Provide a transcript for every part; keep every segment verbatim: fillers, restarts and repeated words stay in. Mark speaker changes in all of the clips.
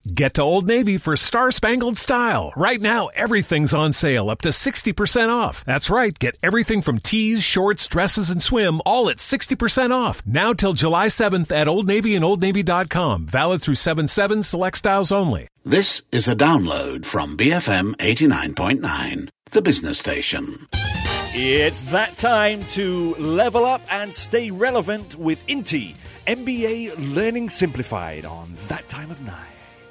Speaker 1: Get to Old Navy for Star-Spangled Style. Right now, everything's on sale, up to sixty percent off. That's right, get everything from tees, shorts, dresses, and swim, all at sixty percent off. Now till July seventh at Old Navy and old navy dot com. Valid through seven seven, select styles only.
Speaker 2: This is a download from B F M eighty-nine point nine, the business station.
Speaker 3: It's that time to level up and stay relevant with Inti, M B A Learning Simplified on That Time of Night.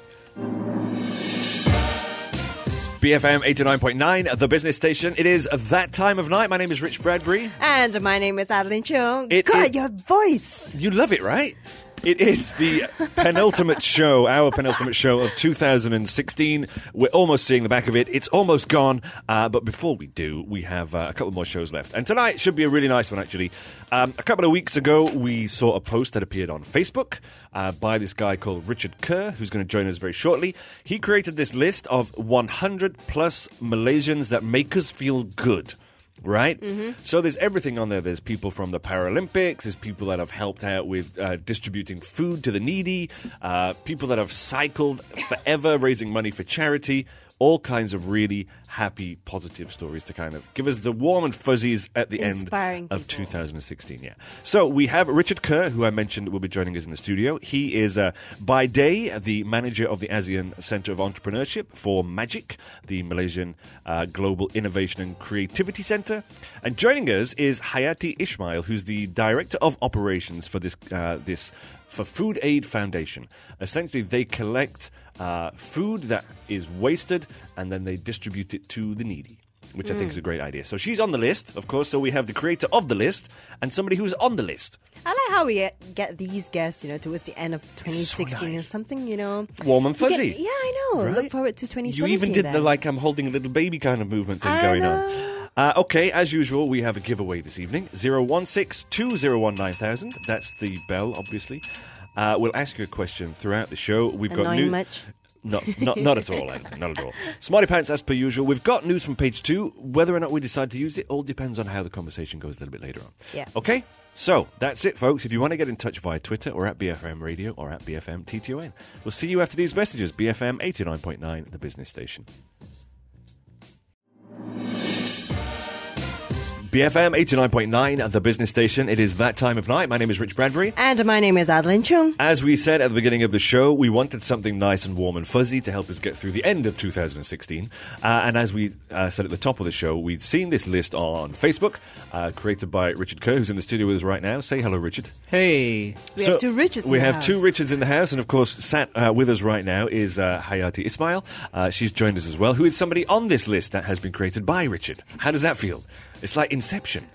Speaker 3: B F M eighty-nine point nine, the business station. It is that time of night. My name is Rich Bradbury.
Speaker 4: And my name is Adeline Chung.
Speaker 3: It,
Speaker 4: God,
Speaker 3: it,
Speaker 4: your voice.
Speaker 3: You love it, right? It is the penultimate show, our penultimate show of two thousand sixteen. We're almost seeing the back of it. It's almost gone. Uh, but before we do, we have uh, a couple more shows left. And tonight should be a really nice one, actually. Um, a couple of weeks ago, we saw a post that appeared on Facebook uh, by this guy called Richard Kerr, who's going to join us very shortly. He created this list of one hundred plus Malaysians that make us feel good. Right? Mm-hmm. So there's everything on there. There's people from the Paralympics. There's people that have helped out with uh, distributing food to the needy. Uh, people that have cycled forever, raising money for charity. All kinds of really happy, positive stories to kind of give us the warm and fuzzies at the
Speaker 4: Inspiring
Speaker 3: end of
Speaker 4: people.
Speaker 3: two thousand sixteen. Yeah. So we have Richard Kerr, who I mentioned will be joining us in the studio. He is, uh, by day, the manager of the ASEAN Centre of Entrepreneurship for MAGIC, the Malaysian uh, Global Innovation and Creativity Centre. And joining us is Hayati Ismail, who's the director of operations for this uh, this for Food Aid Foundation. Essentially, they collect Uh, food that is wasted, and then they distribute it to the needy, which mm. I think is a great idea. So she's on the list, of course. So we have the creator of the list and somebody who's on the list.
Speaker 4: I like how we get these guests, you know, towards the end of twenty sixteen
Speaker 3: so
Speaker 4: or
Speaker 3: nice.
Speaker 4: something, you know.
Speaker 3: Warm and fuzzy.
Speaker 4: Get, yeah, I know.
Speaker 3: Right?
Speaker 4: Look forward to twenty seventeen.
Speaker 3: You even did
Speaker 4: then.
Speaker 3: the like I'm holding a little baby kind of movement thing
Speaker 4: I
Speaker 3: going
Speaker 4: know.
Speaker 3: on. Uh, okay, as usual, we have a giveaway this evening. zero one six two zero one nine thousand. That's the bell, obviously. Uh, we'll ask you a question throughout the show. We've got
Speaker 4: Annoying
Speaker 3: new.
Speaker 4: much?
Speaker 3: No, not, not at all, Anne. Not at all. Smarty Pants, as per usual. We've got news from page two. Whether or not we decide to use it all depends on how the conversation goes a little bit later on.
Speaker 4: Yeah.
Speaker 3: Okay? So, that's it, folks. If you want to get in touch via Twitter or at B F M Radio or at B F M T T O N, we'll see you after these messages. B F M eighty-nine point nine, the business station. B F M eighty-nine point nine, the business station. It is that time of night. My name is Rich Bradbury.
Speaker 4: And my name is Adeline Chung.
Speaker 3: As we said at the beginning of the show, we wanted something nice and warm and fuzzy to help us get through the end of two thousand sixteen. Uh, and as we uh, said at the top of the show, we'd seen this list on Facebook, uh, created by Richard Kerr, who's in the studio with us right now. Say hello, Richard.
Speaker 5: Hey.
Speaker 4: We
Speaker 3: So,
Speaker 4: have two Richards in
Speaker 3: We
Speaker 4: the
Speaker 3: have
Speaker 4: house.
Speaker 3: two Richards in the house, and of course, sat uh, with us right now is uh, Hayati Ismail. Uh, she's joined us as well, who is somebody on this list that has been created by Richard. How does that feel? It's like Inception.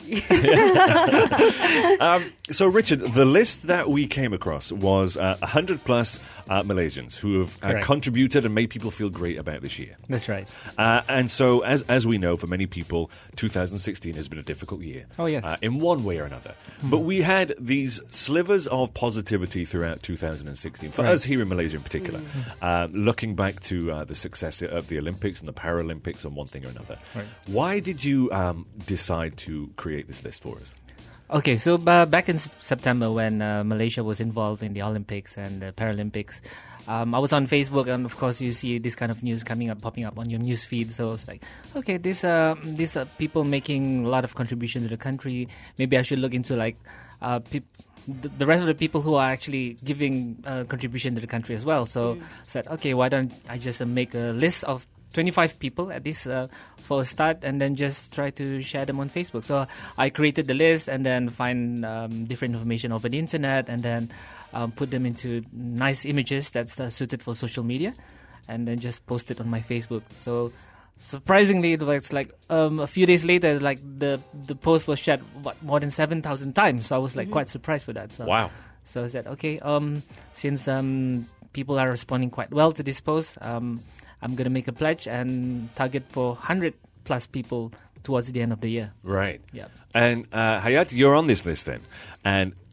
Speaker 3: um, so, Richard, the list that we came across was uh, one hundred plus uh, Malaysians who have uh,
Speaker 5: Correct.
Speaker 3: contributed and made people feel great about this year.
Speaker 5: That's right.
Speaker 3: Uh, and so, as as we know, for many people, two thousand sixteen has been a difficult year.
Speaker 5: Oh, yes.
Speaker 3: Uh, in one way or another.
Speaker 5: Mm.
Speaker 3: But we had these slivers of positivity throughout two thousand sixteen, for
Speaker 5: Right.
Speaker 3: us here in Malaysia in particular,
Speaker 5: Mm.
Speaker 3: um, looking back to uh, the success of the Olympics and the Paralympics and one thing or another.
Speaker 5: Right.
Speaker 3: Why did you um, decide to create this list for us?
Speaker 5: Okay, so uh, back in S- September when uh, Malaysia was involved in the Olympics and the Paralympics, um, I was on Facebook, and of course you see this kind of news coming up, popping up on your news feed. So I was like, okay, these uh, these are people making a lot of contribution to the country. Maybe I should look into like uh, peop- the, the rest of the people who are actually giving uh, contribution to the country as well. So
Speaker 4: Mm.
Speaker 5: I said, okay, why don't I just uh, make a list of twenty-five people at this uh, for a start, and then just try to share them on Facebook. So I created the list and then find um, different information over the internet, and then um, put them into nice images that's uh, suited for social media, and then just post it on my Facebook. So surprisingly, it was like um, a few days later, like the the post was shared what, more than seven thousand times. So I was like
Speaker 4: Mm-hmm.
Speaker 5: quite surprised with that. So,
Speaker 3: Wow.
Speaker 5: So I said, okay, um, since um, people are responding quite well to this post, um, I'm going to make a pledge and target for one hundred plus people towards the end of the year.
Speaker 3: Right.
Speaker 5: Yeah.
Speaker 3: And uh, Hayati, you're on this list then. And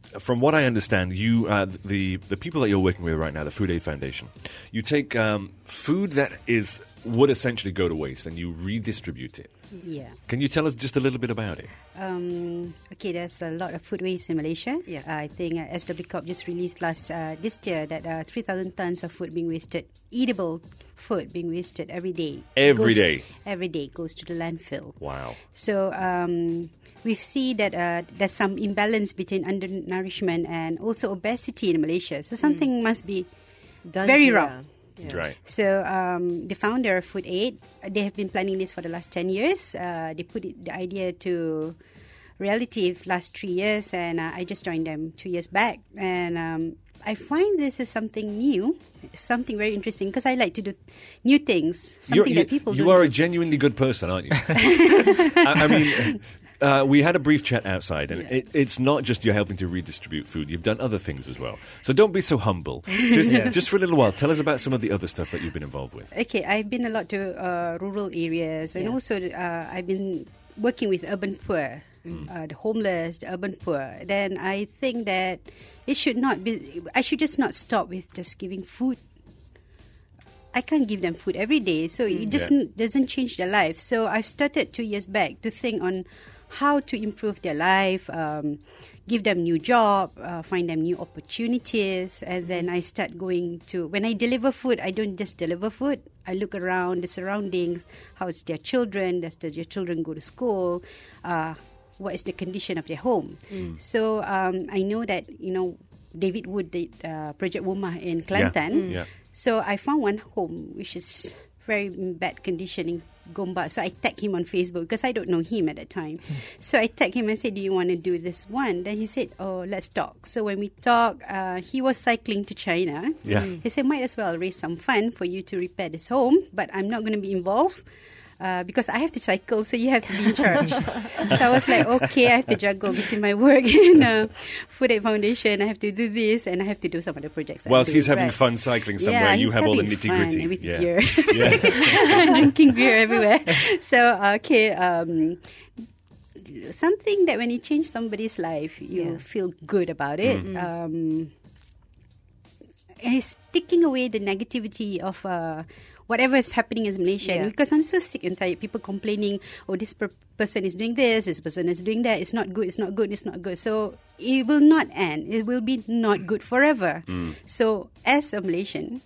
Speaker 3: from what I understand, you uh, the the people that you're working with right now, the Food Aid Foundation, you take um, food that is would essentially go to waste and you redistribute it.
Speaker 6: Yeah.
Speaker 3: Can you tell us just a little bit about it?
Speaker 6: Um, okay, there's a lot of food waste in Malaysia.
Speaker 4: Yeah.
Speaker 6: Uh, I think uh, S W Corp just released last uh, this year that uh, three thousand tons of food being wasted, eatable food being wasted every day.
Speaker 3: Every
Speaker 6: goes,
Speaker 3: day?
Speaker 6: Every day goes to the landfill.
Speaker 3: Wow.
Speaker 6: So um, we see that uh, there's some imbalance between undernourishment and also obesity in Malaysia. So something must be
Speaker 4: Done
Speaker 6: very
Speaker 4: to,
Speaker 6: wrong.
Speaker 4: yeah.
Speaker 3: Right.
Speaker 6: So um, the founder of Food Aid, they have been planning this for the last ten years. Uh, they put it, the idea to reality for last three years, and uh, I just joined them two years back. And um, I find this is something new, something very interesting, because I like to do new things, something
Speaker 3: You're,
Speaker 6: that people
Speaker 3: you
Speaker 6: don't
Speaker 3: are
Speaker 6: do.
Speaker 3: a genuinely good person, aren't you? I, I mean, uh, we had a brief chat outside, and
Speaker 6: Yeah.
Speaker 3: it, it's not just you're helping to redistribute food. You've done other things as well. So don't be so humble. Just, just for a little while, tell us about some of the other stuff that you've been involved with.
Speaker 6: Okay, I've been a lot to uh, rural areas, and
Speaker 4: Yeah.
Speaker 6: also uh, I've been working with urban poor, uh, the homeless, the urban poor. Then I think that it should not be. I should just not stop with just giving food. I can't give them food every day, so it just
Speaker 3: Yeah.
Speaker 6: n- doesn't change their life. So I've started two years back to think on how to improve their life, um, give them new job, uh, find them new opportunities, and then I start going to, when I deliver food, I don't just deliver food. I look around the surroundings, how's their children, does their children go to school, uh, what is the condition of their home. So um, I know that, you know, David Wood did uh, Project Womah in Kelantan.
Speaker 3: Yeah.
Speaker 6: So I found one home which is very in bad condition in Gombak. So I tagged him on Facebook because I don't know him at that time. So I tagged him and said, do you want to do this one? Then he said, oh, let's talk. So when we talked, uh, he was cycling to China.
Speaker 3: Yeah.
Speaker 6: He said, might as well raise some fund for you to repair this home, but I'm not going to be involved. Uh, because I have to cycle, so you have to be in charge. So I was like, okay, I have to juggle between my work and uh, Food Aid Foundation. I have to do this, and I have to do some other projects. that I'm
Speaker 3: Whilst
Speaker 6: doing.
Speaker 3: he's having
Speaker 6: Right.
Speaker 3: fun cycling somewhere,
Speaker 6: yeah,
Speaker 3: you
Speaker 6: he's
Speaker 3: have all the
Speaker 6: having
Speaker 3: nitty
Speaker 6: fun
Speaker 3: gritty.
Speaker 6: with
Speaker 3: Yeah.
Speaker 6: beer,
Speaker 3: Yeah.
Speaker 6: drinking beer everywhere. So okay, um, something that when you change somebody's life, you
Speaker 4: Yeah.
Speaker 6: feel good about it.
Speaker 3: Mm.
Speaker 6: Um, is taking away the negativity of uh, whatever is happening in Malaysia.
Speaker 4: Yeah.
Speaker 6: Because I'm so sick and tired. People complaining, oh, this per- person is doing this, this person is doing that. It's not good, it's not good, it's not good. So it will not end. It will be not good forever. So as a Malaysian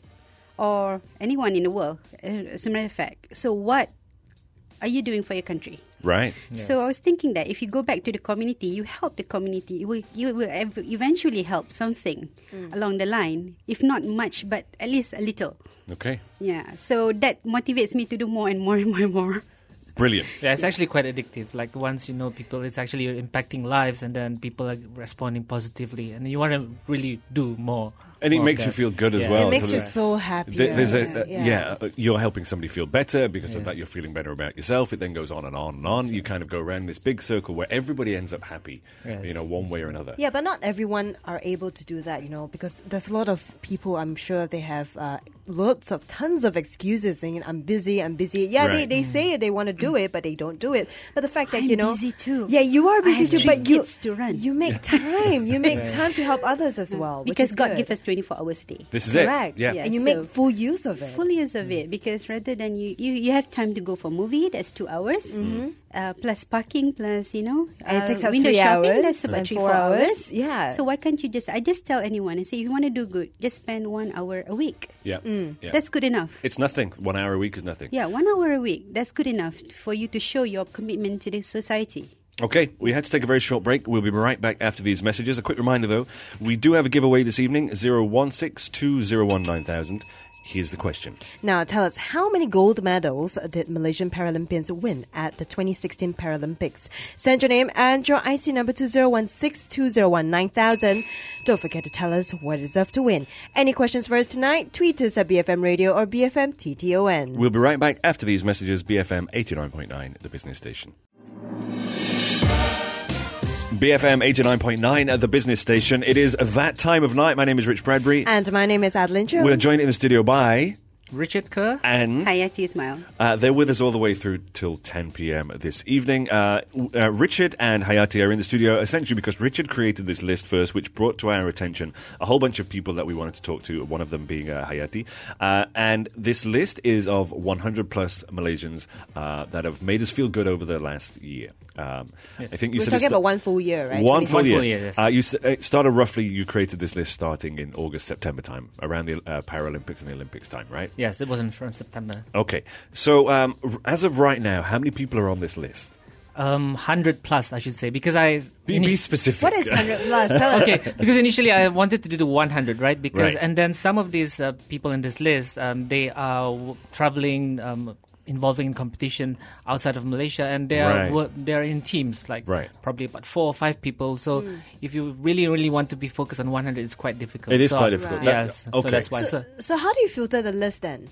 Speaker 6: or anyone in the world, uh, as a matter of fact, so what are you doing for your country?
Speaker 3: Right.
Speaker 6: So I was thinking that if you go back to the community, you help the community, you will, you will ev- eventually help something along the line. If not much, but at least a little.
Speaker 3: Okay.
Speaker 6: Yeah. So that motivates me to do more and more and more and more.
Speaker 3: Brilliant.
Speaker 5: Yeah, it's actually quite addictive. Like once you know people, it's actually impacting lives, and then people are responding positively, and you want to really do more.
Speaker 3: And it
Speaker 5: more of
Speaker 3: makes you
Speaker 5: that.
Speaker 3: feel good as
Speaker 5: Yeah.
Speaker 3: well.
Speaker 4: It makes
Speaker 3: so
Speaker 4: you
Speaker 3: that-
Speaker 4: so happy.
Speaker 3: There- There's a, uh,
Speaker 4: Yeah.
Speaker 3: yeah, uh, you're helping somebody feel better because of
Speaker 5: Yes.
Speaker 3: that. You're feeling better about yourself. It then goes on and on and on. You kind of go around this big circle where everybody ends up happy,
Speaker 5: Yes.
Speaker 3: you know, one way or another.
Speaker 4: Yeah, but not everyone are able to do that, you know, because there's a lot of people, I'm sure they have uh, lots of, tons of excuses saying, I'm busy, I'm busy. Yeah,
Speaker 3: Right.
Speaker 4: they, they say they want to do it, but they don't do it. But the fact that,
Speaker 6: I'm
Speaker 4: you know...
Speaker 6: busy too.
Speaker 4: Yeah, you are
Speaker 6: I
Speaker 4: busy
Speaker 6: have
Speaker 4: too,
Speaker 6: three
Speaker 4: but you,
Speaker 6: kids to run.
Speaker 4: you make time. You make time to help others as well, which
Speaker 6: Because
Speaker 4: is
Speaker 6: God
Speaker 4: good.
Speaker 6: gives us twenty-four hours a day.
Speaker 3: This is
Speaker 4: Correct.
Speaker 3: it. Yeah.
Speaker 6: Yeah.
Speaker 4: And you
Speaker 6: so-
Speaker 4: make full use of it.
Speaker 6: Full use of it, because rather than you, you, you have time to go for movie, that's two hours, uh, plus parking, plus, you know,
Speaker 4: And it
Speaker 6: uh,
Speaker 4: takes up
Speaker 6: window
Speaker 4: three
Speaker 6: shopping,
Speaker 4: hours
Speaker 6: that's about
Speaker 4: and
Speaker 6: three,
Speaker 4: four
Speaker 6: four
Speaker 4: hours.
Speaker 6: hours.
Speaker 4: Yeah.
Speaker 6: So why can't you just, I just tell anyone and say, if you want to do good, just spend one hour a week.
Speaker 3: Yeah.
Speaker 4: Mm.
Speaker 3: Yeah.
Speaker 6: That's good enough.
Speaker 3: It's nothing. One hour a week is nothing.
Speaker 6: Yeah, one hour a week, that's good enough for you to show your commitment to the society.
Speaker 3: Okay, we had to take a very short break. We'll be right back after these messages. A quick reminder, though, we do have a giveaway this evening, zero one six two zero one nine thousand. Here's the question.
Speaker 4: Now, tell us, how many gold medals did Malaysian Paralympians win at the twenty sixteen Paralympics? Send your name and your I C number to zero one six two zero one nine thousand. Don't forget to tell us what you deserve to win. Any questions for us tonight? Tweet us at B F M Radio or B F M T T O N.
Speaker 3: We'll be right back after these messages. B F M eighty-nine point nine, the business station. B F M eighty-nine point nine at the business station. It is that time of night. My name is Rich Bradbury.
Speaker 4: And my name is Adeline Cho.
Speaker 3: We're joined in the studio by...
Speaker 5: Richard Kerr.
Speaker 3: And
Speaker 6: Hayati Ismail.
Speaker 3: uh, they're with us all the way through till ten p.m. this evening. Uh, uh, Richard and Hayati are in the studio essentially because Richard created this list first, which brought to our attention a whole bunch of people that we wanted to talk to, one of them being uh, Hayati. Uh, and this list is of one hundred plus Malaysians uh, that have made us feel good over the last year. Um, I think you
Speaker 4: We're
Speaker 3: said
Speaker 4: talking
Speaker 3: it's
Speaker 4: about one full year, right?
Speaker 3: One full
Speaker 5: One
Speaker 3: year.
Speaker 5: full year, yes.
Speaker 3: Uh, you s- it started roughly, you created this list starting in August, September time, around the uh, Paralympics and the Olympics time, right?
Speaker 5: Yes, it wasn't from September.
Speaker 3: Okay. So um, r- as of right now, how many people are on this list?
Speaker 5: Um, one hundred plus, I should say, because I...
Speaker 3: Be,
Speaker 5: ini-
Speaker 3: be specific.
Speaker 4: What is one hundred plus? Tell us.
Speaker 5: okay, because initially I wanted to do the one hundred, right? Because
Speaker 3: Right.
Speaker 5: and then some of these uh, people in this list, um, they are w- traveling, um, involving in competition outside of Malaysia, and they are
Speaker 3: Right.
Speaker 5: wo- they are in teams, like
Speaker 3: Right.
Speaker 5: probably about four or five people. So if you really, really want to be focused on one hundred, it's quite difficult.
Speaker 3: It is
Speaker 5: So-
Speaker 3: quite difficult.
Speaker 4: Right.
Speaker 3: That-
Speaker 5: Yes,
Speaker 3: okay.
Speaker 5: so that's why.
Speaker 4: So,
Speaker 5: So,
Speaker 4: so how do you filter the list then?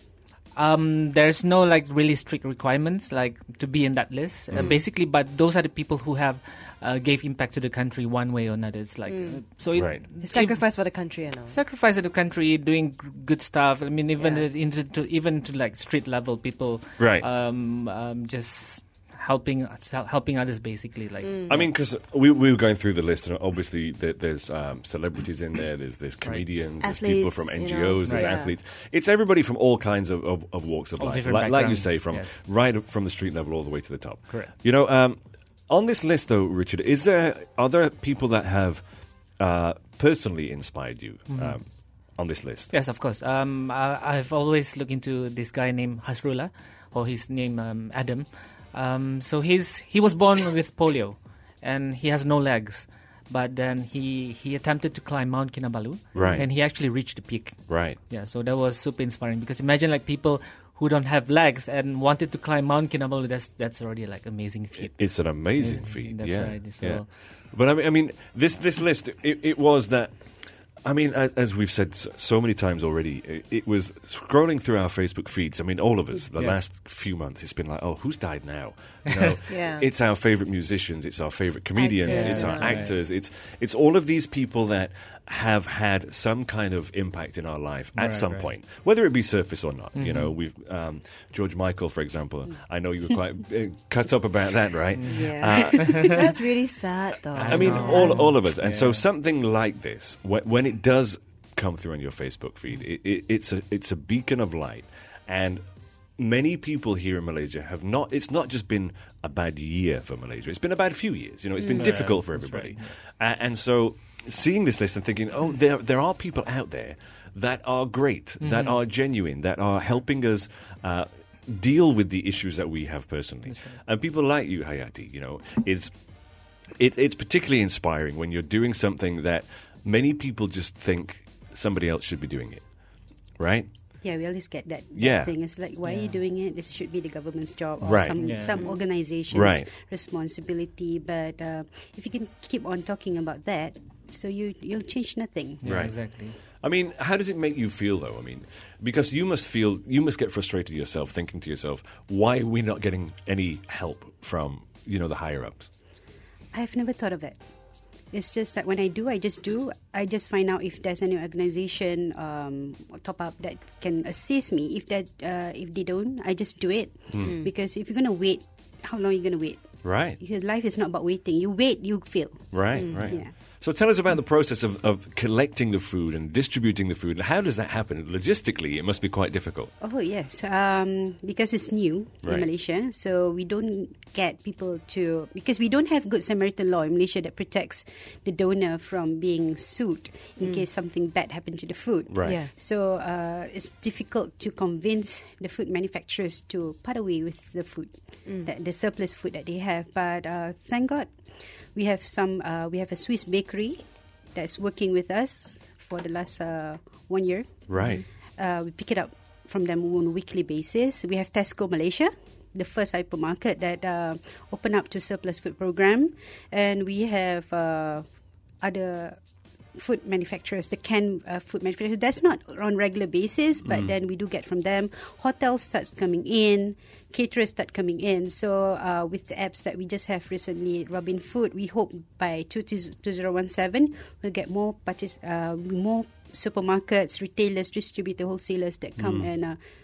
Speaker 5: um, there's no like really strict requirements like to be in that list. Uh, basically, but those are the people who have uh, gave impact to the country one way or another. It's like uh, so. It,
Speaker 3: Right.
Speaker 4: You sacrifice for the country, you know.
Speaker 5: sacrifice of the country, doing g- good stuff. I mean, even
Speaker 4: Yeah.
Speaker 5: uh, into to, even to like street level people,
Speaker 3: Right.
Speaker 5: Um, um, just helping helping others, basically. Like,
Speaker 3: I mean, because we, we were going through the list, and obviously there, there's um, celebrities in there, there's there's comedians, there's people
Speaker 4: Athletes,
Speaker 3: from N G Os,
Speaker 4: you know.
Speaker 3: there's
Speaker 4: Right.
Speaker 3: athletes. It's everybody from all kinds of, of, of walks of
Speaker 5: All
Speaker 3: life,
Speaker 5: different
Speaker 3: like, like you
Speaker 5: backgrounds,
Speaker 3: say, from
Speaker 5: yes.
Speaker 3: right up from the street level all the way to the top.
Speaker 5: Correct.
Speaker 3: You know, um, on this list though, Richard, is there are there people that have uh, personally inspired you
Speaker 5: Mm-hmm.
Speaker 3: um, on this list?
Speaker 5: yes, of course. Um, I, I've always looked into this guy named Hasrullah, or his name um, Adam. Um, so he's he was born with polio, and he has no legs. But then he, he attempted to climb Mount Kinabalu,
Speaker 3: Right.
Speaker 5: and he actually reached the peak.
Speaker 3: Right.
Speaker 5: Yeah, so that was super inspiring because imagine like people who don't have legs and wanted to climb Mount Kinabalu. That's that's already like amazing feat.
Speaker 3: It's an amazing
Speaker 5: Amazing,
Speaker 3: feat.
Speaker 5: that's
Speaker 3: yeah,
Speaker 5: right, so-
Speaker 3: yeah. But I mean, I mean, this this list, it, it was that. I mean, as, as we've said s- so many times already, it, it was scrolling through our Facebook feeds. I mean, all of us, the
Speaker 5: Yes.
Speaker 3: last few months, it's been like, oh, who's died now? You know,
Speaker 4: Yeah.
Speaker 3: it's our favorite musicians, it's our favorite comedians,
Speaker 4: Actors.
Speaker 3: it's our
Speaker 5: Yes, right.
Speaker 3: actors, it's it's all of these people that have had some kind of impact in our life at
Speaker 5: Right,
Speaker 3: some
Speaker 5: right.
Speaker 3: point, whether it be surface or not. You know, we've um, George Michael, for example. I know you were quite uh, cut up about that, right?
Speaker 4: Yeah.
Speaker 3: Uh,
Speaker 4: That's really sad, though.
Speaker 3: I mean,
Speaker 5: know.
Speaker 3: all all of us, and so
Speaker 5: Yeah.
Speaker 3: something like this, when, when it does come through on your Facebook feed, it, it, it's a it's a beacon of light, and many people here in Malaysia have not. It's not just been a bad year for Malaysia; it's been a bad few years. You know, it's been difficult for
Speaker 5: that's
Speaker 3: everybody,
Speaker 5: right,
Speaker 3: A- and so seeing this list and thinking, oh, there there are people out there that are great, that are genuine, that are helping us. Uh, deal with the issues that we have personally, and people like you, Hayati, you know, is it, it's particularly inspiring when you're doing something that many people just think somebody else should be doing it, right?
Speaker 6: Yeah, we always get that, that
Speaker 3: Yeah.
Speaker 6: thing. It's like, why are you doing it? This should be the government's job or
Speaker 3: Right.
Speaker 6: some
Speaker 5: Yeah.
Speaker 6: some organization's
Speaker 3: Right.
Speaker 6: responsibility. But uh, if you can keep on talking about that, so you you'll change nothing.
Speaker 5: Yeah,
Speaker 3: Right.
Speaker 5: exactly.
Speaker 3: I mean, how does it make you feel, though? I mean, because you must feel, you must get frustrated yourself, thinking to yourself, why are we not getting any help from, you know, the higher ups?
Speaker 6: I've never thought of it. It's just that when I do, I just do. I just find out if there's any organization um, or top up that can assist me. If that, uh, if they don't, I just do it. Because if you're gonna wait, how long are you gonna wait?
Speaker 3: Right,
Speaker 6: Because life is not about waiting. You wait, you fail.
Speaker 3: right, right.
Speaker 6: yeah.
Speaker 3: So tell us about the process of, of collecting the food and distributing the food. How does that happen? Logistically, it must be quite difficult.
Speaker 6: Oh yes, um, because it's new
Speaker 3: Right.
Speaker 6: in Malaysia, so we don't get people to because we don't have good Samaritan law in Malaysia that protects the donor from being sued in case something bad happened to the food.
Speaker 3: Right.
Speaker 4: Yeah.
Speaker 6: So uh, it's difficult to convince the food manufacturers to part away with the food, that, the surplus food that they have. But uh, thank God, we have some. Uh, we have a Swiss bakery that's working with us for the last uh, one year.
Speaker 3: Right.
Speaker 6: Uh, we pick it up from them on a weekly basis. We have Tesco Malaysia, the first hypermarket that uh, opened up to surplus food program, and we have uh, other food manufacturers, the canned uh, food manufacturers. That's not on regular basis, but then we do get from them. Hotels starts coming in, caterers start coming in. So uh, with the apps that we just have recently, Robin Food, we hope by two thousand seventeen we'll get more partic- uh, more supermarkets, retailers, distributors, wholesalers that come and uh,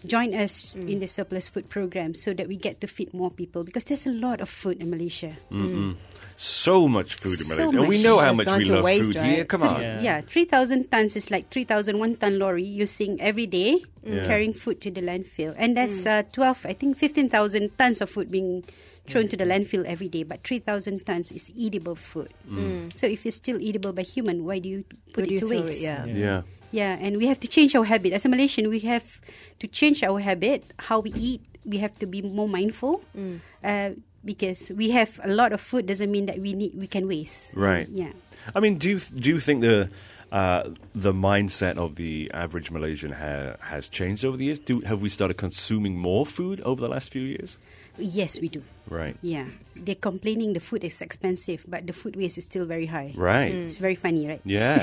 Speaker 6: join us mm. in the surplus food program so that we get to feed more people, because there's a lot of food in Malaysia.
Speaker 3: Mm-hmm. So much food in
Speaker 6: So
Speaker 3: Malaysia. And
Speaker 6: much.
Speaker 3: we know how
Speaker 4: It's
Speaker 3: much
Speaker 4: gone
Speaker 3: we
Speaker 4: to
Speaker 3: love
Speaker 4: waste,
Speaker 3: food
Speaker 4: right?
Speaker 3: here. Come on.
Speaker 5: Yeah.
Speaker 6: Yeah, three thousand tons is like three thousand one ton lorry using every day,
Speaker 3: Yeah.
Speaker 6: carrying food to the landfill. And that's uh, twelve, I think fifteen thousand tons of food being thrown to the landfill every day. But three thousand tons is eatable food. So if it's still eatable by human, why do you put
Speaker 4: Would
Speaker 6: it
Speaker 4: you
Speaker 6: to
Speaker 4: throw
Speaker 6: waste?
Speaker 4: it? Yeah.
Speaker 3: Yeah.
Speaker 6: Yeah, and we have to change our habit. As a Malaysian, we have to change our habit, how we eat. We have to be more mindful uh, because we have a lot of food doesn't mean that we need we can waste.
Speaker 3: Right.
Speaker 6: Yeah.
Speaker 3: I mean, do you do you think the uh, the mindset of the average Malaysian ha- has changed over the years? Do have we started consuming more food over the last few years?
Speaker 6: Yes, we do.
Speaker 3: Right.
Speaker 6: Yeah. They're complaining the food is expensive, but the food waste is still very high.
Speaker 3: Right.
Speaker 6: It's very funny, right?
Speaker 3: Yeah.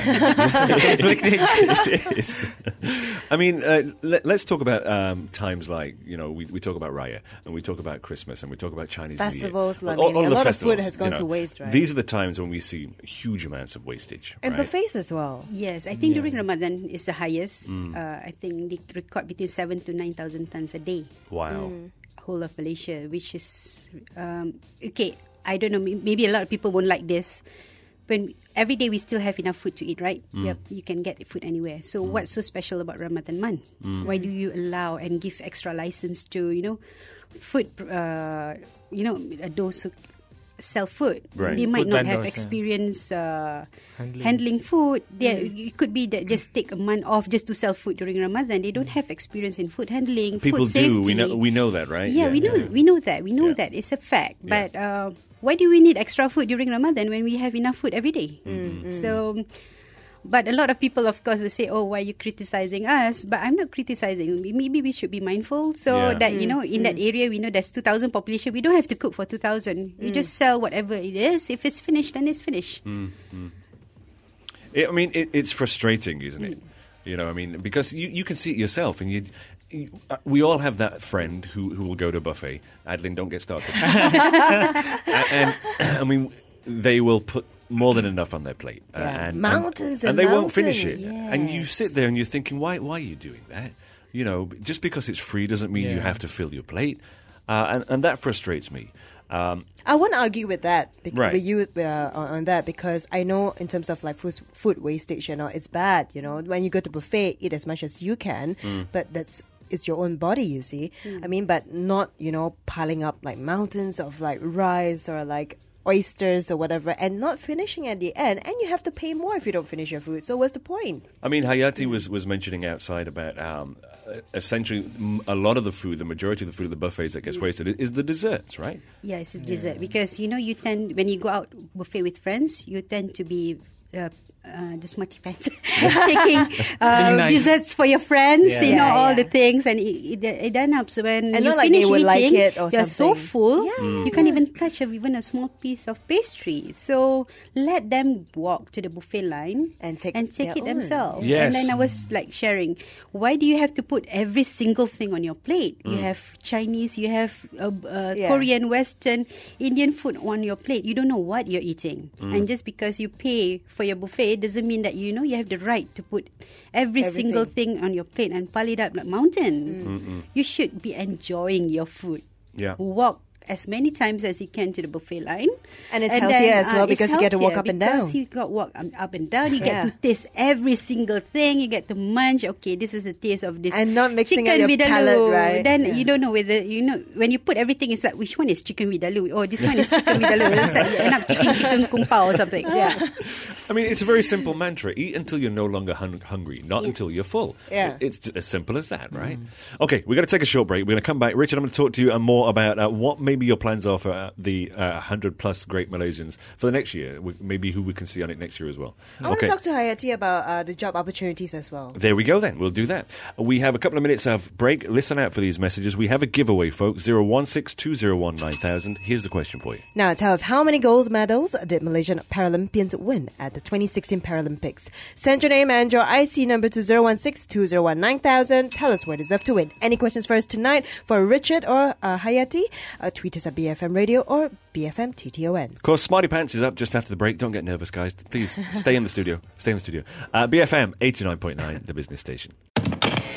Speaker 3: It is. I mean, uh, let, let's talk about um, times like, you know, we, we talk about Raya and we talk about Christmas and we talk about Chinese
Speaker 4: Festivals,
Speaker 3: New Year.
Speaker 4: I mean, a
Speaker 3: the
Speaker 4: lot of food
Speaker 3: festivals,
Speaker 4: has gone
Speaker 3: you
Speaker 4: to
Speaker 3: know.
Speaker 4: waste, right?
Speaker 3: These are the times when we see huge amounts of wastage.
Speaker 4: And
Speaker 3: right?
Speaker 4: buffets as well.
Speaker 6: Yes, I think
Speaker 5: Yeah.
Speaker 6: during Ramadan is the highest.
Speaker 3: Mm.
Speaker 6: Uh, I think they record between seven to nine thousand tons a day,
Speaker 3: Wow.
Speaker 6: whole of Malaysia, which is um, okay. I don't know. may- Maybe a lot of people won't like this. When every day we still have enough food to eat, right?
Speaker 3: Mm.
Speaker 6: Yep, you can get food anywhere. So what's so special about Ramadan month?
Speaker 3: Mm.
Speaker 6: Why do you allow and give extra license to you know, food? Uh, you know, uh, those who sell food,
Speaker 3: Right.
Speaker 6: they might
Speaker 5: Food
Speaker 6: not have
Speaker 5: vendors, yeah.
Speaker 6: experience uh,
Speaker 5: Handling.
Speaker 6: handling food. They, It could be that just take a month off just to sell food during Ramadan. They don't have experience in food handling,
Speaker 3: People
Speaker 6: food safety.
Speaker 3: do. We know, we know that, right?
Speaker 6: Yeah, we know we know that. We know
Speaker 3: Yeah.
Speaker 6: that. It's a fact.
Speaker 3: Yeah.
Speaker 6: But uh, why do we need extra food during Ramadan when we have enough food every day?
Speaker 3: Mm-hmm.
Speaker 6: So, but a lot of people, of course, will say, "Oh, why are you criticizing us?" But I'm not criticizing. Maybe we should be mindful so
Speaker 3: Yeah.
Speaker 6: that you know, in that area, we know there's two thousand population. We don't have to cook for two thousand. You just sell whatever it is. If it's finished, then it's finished.
Speaker 3: It, I mean, it, it's frustrating, isn't it? You know, I mean, because you, you can see it yourself, and you, you, uh, we all have that friend who, who will go to a buffet. Adeline, don't get started. and, and I mean, they will put more than enough on their plate, uh,
Speaker 4: Yeah.
Speaker 3: and
Speaker 4: Mountains
Speaker 3: and,
Speaker 4: and
Speaker 3: they won't finish it.
Speaker 4: mountains,
Speaker 3: And you
Speaker 6: yes.
Speaker 3: sit there and you're thinking, why, why are you doing that? You know, just because it's free doesn't mean you
Speaker 5: Yeah.
Speaker 3: have to fill your plate, uh, and, and that frustrates me. Um,
Speaker 4: I won't argue with that bec-
Speaker 3: Right.
Speaker 4: with you uh, on, on that, because I know in terms of like food, food wastage, you know, it's bad. You know, when you go to buffet, eat as much as you can, but that's it's your own body, you see. I mean, but not you know piling up like mountains of like rice or like oysters or whatever, and not finishing at the end, and you have to pay more if you don't finish your food. So what's the point?
Speaker 3: I mean, Hayati was, was mentioning outside about um, uh, essentially m- a lot of the food, the majority of the food at the buffets that gets wasted is the desserts, right?
Speaker 6: Yeah, it's a dessert because you know you tend when you go out buffet with friends, you tend to be uh, uh, just motivated taking uh,
Speaker 5: nice.
Speaker 6: desserts for your friends.
Speaker 5: Yeah.
Speaker 6: You know
Speaker 4: Yeah,
Speaker 6: all
Speaker 4: yeah.
Speaker 6: the things, and it, it, it ends up so when
Speaker 4: And
Speaker 6: you
Speaker 4: not like
Speaker 6: finish
Speaker 4: they would like
Speaker 6: eating,
Speaker 4: it or
Speaker 6: you're so
Speaker 4: something.
Speaker 6: full,
Speaker 4: Yeah. Mm.
Speaker 6: you can't even touch a, even a small piece of pastry. So let them walk to the buffet line
Speaker 4: And take
Speaker 6: and take
Speaker 4: their
Speaker 6: it
Speaker 4: own.
Speaker 6: themselves.
Speaker 3: Yes.
Speaker 6: And then I was like sharing, why do you have to put every single thing on your plate? You have Chinese, you have uh, uh,
Speaker 4: Yeah.
Speaker 6: Korean, Western, Indian food on your plate. You don't know what you're eating.
Speaker 3: Mm.
Speaker 6: And just because you pay for your buffet doesn't mean that you know you have the right to put every
Speaker 4: Everything.
Speaker 6: single thing on your plate and pile it up like mountain. You should be enjoying your food.
Speaker 3: Yeah.
Speaker 6: Walk as many times as you can to the buffet line.
Speaker 4: And it's healthier as well
Speaker 6: it's
Speaker 4: because you get to walk
Speaker 6: healthier
Speaker 4: up and
Speaker 6: because
Speaker 4: down.
Speaker 6: you got walk um, up and down. You
Speaker 4: Yeah.
Speaker 6: get to taste every single thing. You get to munch. Okay, this is the taste of this.
Speaker 4: And not mixing up
Speaker 6: chicken
Speaker 4: your
Speaker 6: vindaloo.
Speaker 4: palate, right?
Speaker 6: Then
Speaker 4: Yeah.
Speaker 6: you don't know whether you know when you put everything. It's like which one is chicken vindaloo? Oh, this one is chicken vindaloo. It's like you end up chicken chicken kung pao or something. Yeah.
Speaker 3: I mean, it's a very simple mantra. Eat until you're no longer hun- hungry, not until you're full.
Speaker 4: Yeah.
Speaker 3: It- It's as simple as that, right? Okay, we're going to take a short break. We're going to come back. Richard, I'm going to talk to you uh, more about uh, what maybe your plans are for uh, the uh, one hundred plus Great Malaysians for the next year. We- Maybe who we can see on it next year as well.
Speaker 4: I want
Speaker 3: okay.
Speaker 4: to talk to Hayati about uh, the job opportunities as well.
Speaker 3: There we go then. We'll do that. We have a couple of minutes of break. Listen out for these messages. We have a giveaway, folks. zero one six two zero one nine thousand. Here's the question for you.
Speaker 4: Now tell us, how many gold medals did Malaysian Paralympians win at the twenty sixteen Paralympics? Send your name and your I C number to zero one six two zero one nine thousand. Tell us where you deserve to win. Any questions for us tonight for Richard or uh, Hayati? Uh, tweet us at B F M Radio or B F M T T O N.
Speaker 3: Of course, Smarty Pants is up just after the break. Don't get nervous, guys. Please stay in the studio. Stay in the studio. Uh, B F M eighty-nine point nine, the business station.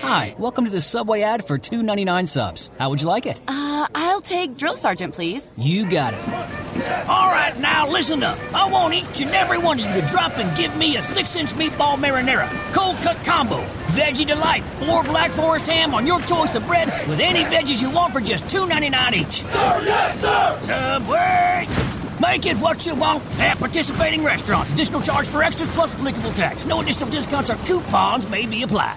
Speaker 7: Hi, welcome to the Subway ad for two ninety-nine subs. How would you like it?
Speaker 8: Uh, I'll take Drill Sergeant, please.
Speaker 7: You got it. All right, now listen up. I want each and every one of you to drop and give me a six-inch meatball marinara, cold cut combo, veggie delight, or Black Forest ham on your choice of bread with any veggies you want for just two ninety-nine each.
Speaker 9: Sir, yes, sir!
Speaker 7: Subway! Make it what you want at participating restaurants. Additional charge for extras plus applicable tax. No additional discounts or coupons may be applied.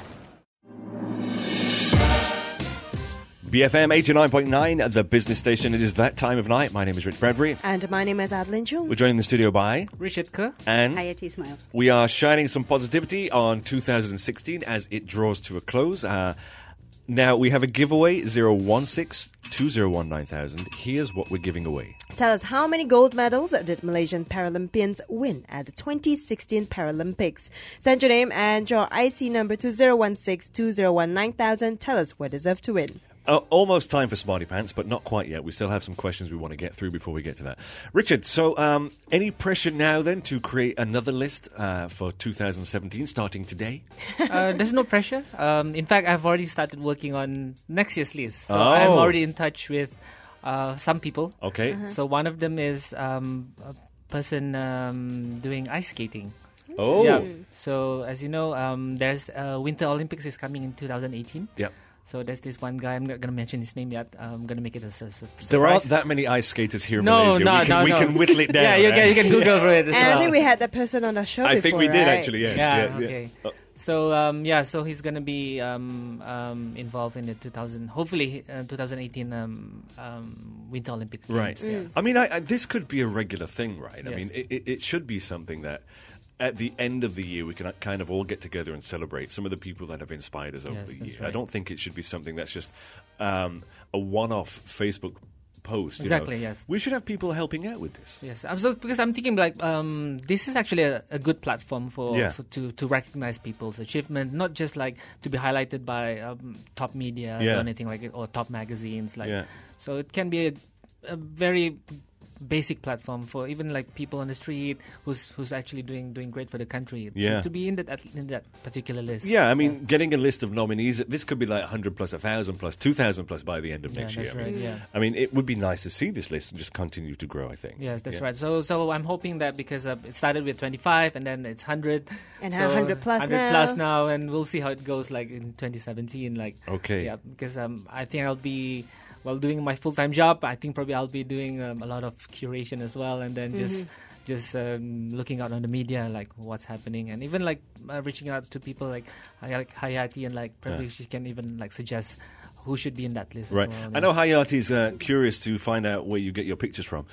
Speaker 3: B F M eighty-nine point nine, the business station. It is that time of night. My name is Rich Bradbury.
Speaker 4: And my name is Adeline Chung.
Speaker 3: We're joined in the studio by
Speaker 5: Richard Kerr.
Speaker 3: And
Speaker 6: Hayati Ismail.
Speaker 3: we are shining some positivity on two thousand sixteen as it draws to a close. Uh, now, we have a giveaway, zero one six two zero one nine thousand. Here's what we're giving away.
Speaker 4: Tell us, how many gold medals did Malaysian Paralympians win at the twenty sixteen Paralympics? Send your name and your I C number to zero one six two zero one nine thousand. Tell us what deserve to win.
Speaker 3: Uh, almost time for Smarty Pants, but not quite yet. We still have some questions we want to get through before we get to that. Richard, so um, any pressure now then to create another list uh, for two thousand seventeen starting today?
Speaker 5: Uh, there's no pressure. Um, in fact, I've already started working on next year's list. So
Speaker 3: Oh.
Speaker 5: I'm already in touch with uh, some people.
Speaker 3: Okay.
Speaker 4: Uh-huh.
Speaker 5: So one of them is um, a person um, doing ice skating.
Speaker 3: Oh.
Speaker 5: Yeah. So as you know, um, there's uh, Winter Olympics is coming in two thousand eighteen.
Speaker 3: Yep.
Speaker 5: So there's this one guy. I'm not going to mention his name yet. I'm going to make it a su- su- surprise.
Speaker 3: There aren't that many ice skaters here in
Speaker 5: No,
Speaker 3: Malaysia.
Speaker 5: no,
Speaker 3: we can,
Speaker 5: no,
Speaker 3: we
Speaker 5: no.
Speaker 3: can whittle it down.
Speaker 5: Yeah, you
Speaker 3: right?
Speaker 5: can, you can Google for it as
Speaker 4: And
Speaker 5: well.
Speaker 4: I think we had that person on the show
Speaker 3: I
Speaker 4: before,
Speaker 3: think we did
Speaker 4: right?
Speaker 3: actually, yes.
Speaker 5: Yeah,
Speaker 3: yeah,
Speaker 5: okay.
Speaker 3: yeah.
Speaker 5: So um, yeah, so he's gonna be um, um, involved in the two thousand, hopefully uh, twenty eighteen um, um, Winter Olympic Games.
Speaker 3: Right.
Speaker 5: Yeah.
Speaker 3: I mean, I, I, this could be a regular thing, right? I
Speaker 5: Yes.
Speaker 3: mean, it, it, it should be something that at the end of the year we can kind of all get together and celebrate some of the people that have inspired us over
Speaker 5: Yes,
Speaker 3: the
Speaker 5: that's
Speaker 3: year. I
Speaker 5: right.
Speaker 3: don't think it should be something that's just um, a one-off Facebook post. you
Speaker 5: Exactly,
Speaker 3: know.
Speaker 5: yes.
Speaker 3: We should have people helping out with this.
Speaker 5: Yes, I'm so, because I'm thinking like um, this is actually a, a good platform for,
Speaker 3: Yeah.
Speaker 5: for to to recognize people's achievement, not just like to be highlighted by um, top media
Speaker 3: Yeah.
Speaker 5: or anything like it, or top magazines. Like,
Speaker 3: Yeah.
Speaker 5: so it can be a, a very basic platform for even like people on the street who's who's actually doing doing great for the country.
Speaker 3: Yeah.
Speaker 5: to, to be in that in that particular list.
Speaker 3: Yeah, I mean, getting a list of nominees, this could be like one hundred plus, one thousand plus, two thousand plus by the end of
Speaker 5: Yeah,
Speaker 3: next
Speaker 5: that's
Speaker 3: year. I mean,
Speaker 5: right, yeah.
Speaker 3: I mean, it would be nice to see this list and just continue to grow, I think.
Speaker 5: Yes, that's
Speaker 3: Yeah.
Speaker 5: right. So, so I'm hoping that because uh, it started with twenty-five and then it's one hundred,
Speaker 4: And
Speaker 5: so
Speaker 4: one hundred plus
Speaker 5: one hundred
Speaker 4: now.
Speaker 5: plus now, and we'll see how it goes like in twenty seventeen. Like,
Speaker 3: Okay.
Speaker 5: yeah, because um, I think I'll be while doing my full-time job. I think probably I'll be doing um, a lot of curation as well, and then just just um, looking out on the media, like what's happening, and even like uh, reaching out to people like like Hayati, and like probably
Speaker 3: Yeah.
Speaker 5: she can even like suggest who should be in that list.
Speaker 3: Right.
Speaker 5: As well.
Speaker 3: I know Hayati's uh, curious to find out where you get your pictures from.